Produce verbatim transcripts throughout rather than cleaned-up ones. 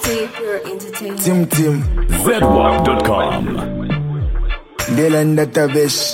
Pure Entertainment. Tim Tim zedwap dot com. Delanda Tabesh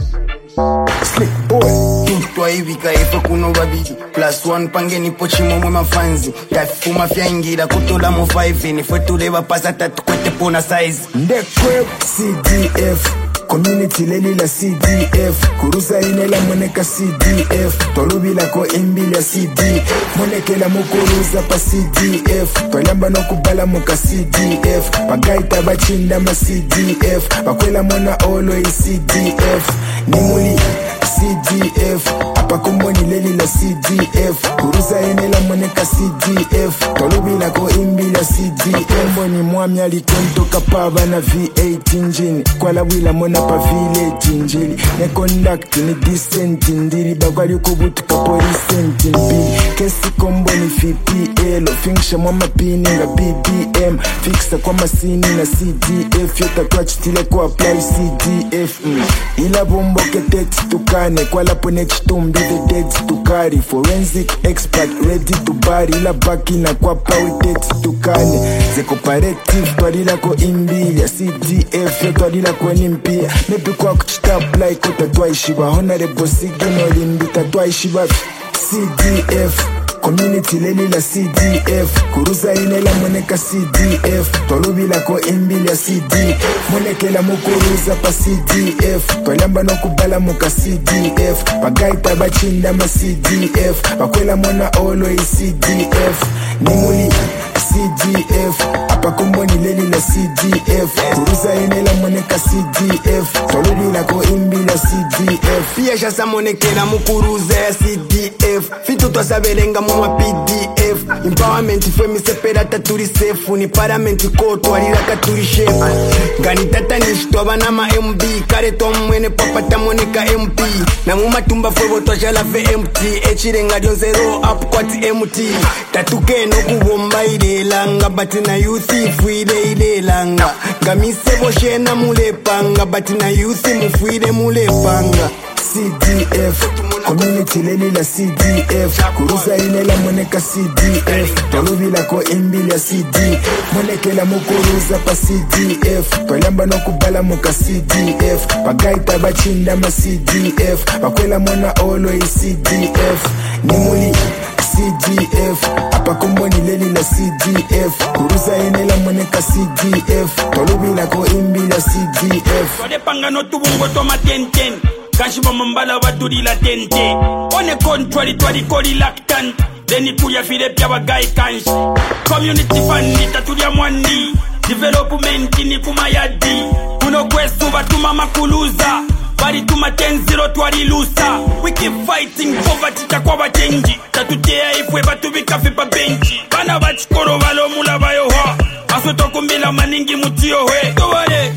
Slick boy Tutwa hivi kaifa kuno babidi Plus one pangeni pochi momwe mafanzi Tafuma fyangira kutola mo five Ni fwetule wapasa tatu kwete pona size Ndekwe C D F Community leli la C D F Kurusa inela moneka C D F Tolubila ko imbili ya C D Monekela mukuruza pa C D F Tolamba no kubala muka C D F Pagaita bachinda ma C D F Bakwela mona olo i C D F Nimuli C D F Apa kumboni leli la C D F Kurusa inela moneka C D F Tolubila ko imbili ya C D F Mboni mwami alikonto kapaba na V eight engine Kwa la wila mona pa village injili Ne conduct ni decent indiri Bagwali kubutu kapo recent inbili Kesi kombo ni F P L Finksha mwama pini nga B B M Fixa kwa masini na C D F Yota kwa chitile kwa apply C D F mm. Ila bombo ke text tukane Kwa la pone chitumbi the dead tukari Forensic expert ready to bari Ila baki na kwa pawe text tukane Ze comparative Twadila ko imbili C D F Yo twadila ko nimpia Nepi kwa kuchita apply Kota twaishiba Honorable Sigino limbita twaishiba C D F Community leli la C D F Kuruza inela moneka C D F Tolubila ko imbili ya C D Monekela mukuruza pa C D F Tolamba no kubala muka C D F Pagaita bachinda ma C D F Bakwela mona olo i C D F Nimuli C D F Apa kumboni leli la C D F Kuruza inela moneka C D F Tolubila ko imbili ya C D F Pia shasa monekela mukuruza ya C D F Fitu twasabelenga mwa P D F Empowerment fwe sepera taturi safe Ni parliament koto walila katuri chef Gani tata nishto abana ma M B Kare to mwene papata moneka M P Na mumatumba fwe boto shala fe M T Echire nga dion zero up kwati M T Tatuke no kubomba ile langa Bati na youthi fuide ile langa Gamise boshe na mule panga Bati na youthi mufuide mule panga C D F Community leli la C D F Kuruza inela moneka C D F Tolubila ko imbili ya C D Monekela mukuruza pa C D F Tolamba no kubala muka C D F Pagaita bachinda ma C D F Bakwela mona olo i C D F Nimuli C D F Apa kumboni leli la C D F Kuruza inela moneka C D F Tolubila ko imbili ya C D F Swade panga no tubungo toma ten ten Kashiba mambala waturi la tente One control twari kori lactant Deni kuya fide pya wagai kansh Community fund taturia mwandi Development ni kumayadi Kuno kwesu batuma makuluza Bari tuma ten zero twari lusa We keep fighting poverty takwa bajenji Tatutea ifwe batu bikafipa benji Bana bachikoro valo mula bayoha Aso tokumbila maningi mutio we Towale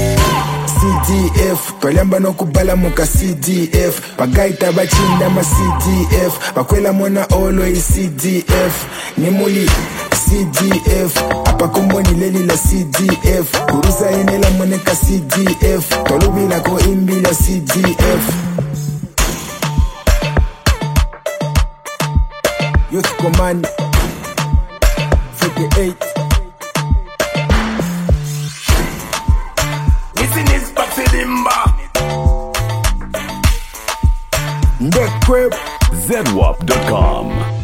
C D F Tolamba no kubala muka C D F Pagaita bachinda ma C D F Bakwela mona olo i C D F Nimuli C D F Apa kumboni leli la C D F Kuruza inela moneka C D F Tolubila ko imbili ya C D F Youth Command forty-eight zedwap dot com.